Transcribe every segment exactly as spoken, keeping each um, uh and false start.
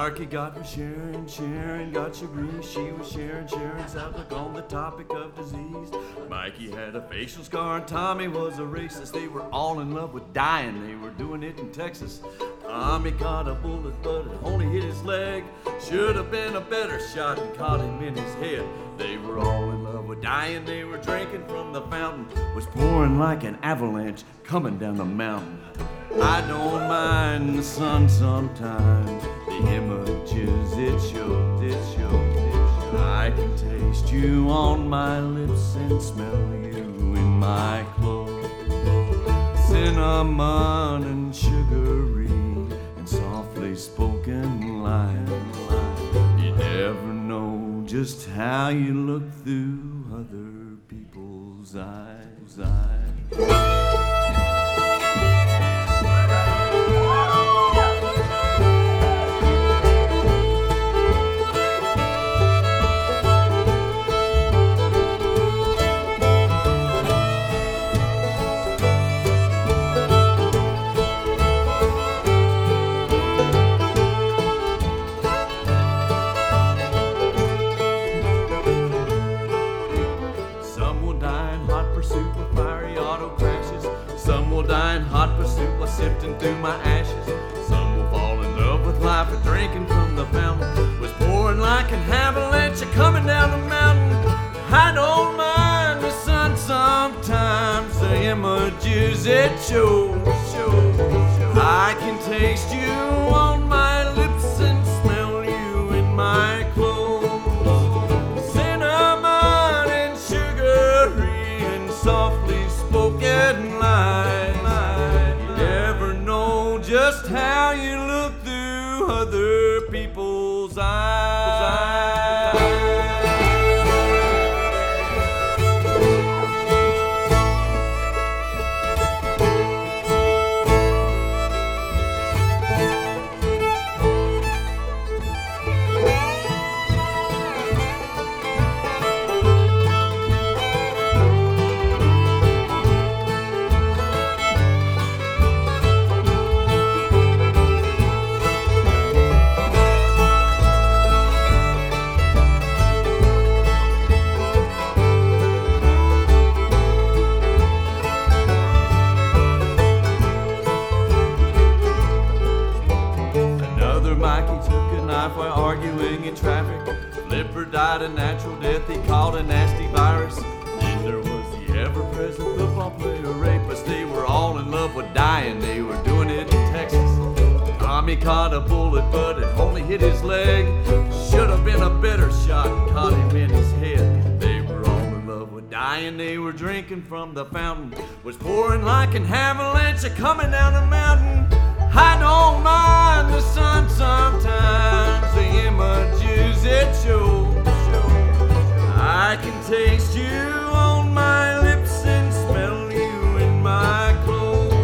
Marky got with Sharon, Sharon got Cherie. She was sharing Sharon's outlook on the topic of disease. Mikey had a facial scar and Tommy was a racist. They were all in love with dying, they were doing it in Texas. Tommy caught a bullet but it only hit his leg. Should have been a better shot and caught him in his head. They were all in love with dying, they were drinking from the fountain. Was pouring like an avalanche coming down the mountain. I don't mind the sun sometimes, the images it shows, it shows, it shows. I can taste you on my lips and smell you in my clothes. Cinnamon and sugary and softly spoken lines. You never know just how you look through other people's eyes. eyes. Sifting through my ashes. Some will fall in love with life and drinking from the fountain. Was pouring like an avalanche coming down the mountain. I don't mind the sun sometimes, the images it shows. I can taste you on my lips and smell you in my clothes. Cinnamon and sugary and softly spoken lies. Just how you look through other people's eyes. While arguing in traffic, Flipper died a natural death. He caught a nasty virus. Then there was the ever-present football player rapist. They were all in love with dying. They were doing it in Texas. Tommy caught a bullet, but it only hit his leg. Should have been a better shot and caught him in his head. They were all in love with dying. They were drinking from the fountain. Was pouring like an avalanche coming down the mountain. I don't mind the sun sometimes, the images it shows. I can taste you on my lips and smell you in my clothes.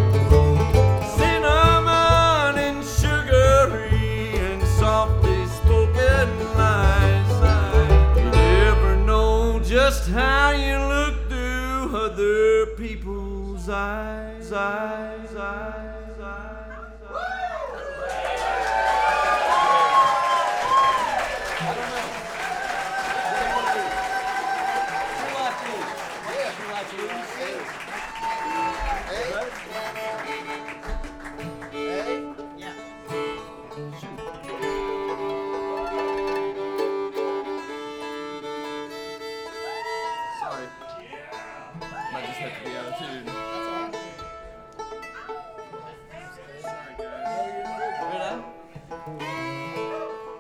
Cinnamon and sugary and softly spoken lies. You never know just how you look through other people's eyes, eyes, eyes, eyes. Might just have to be out of tune.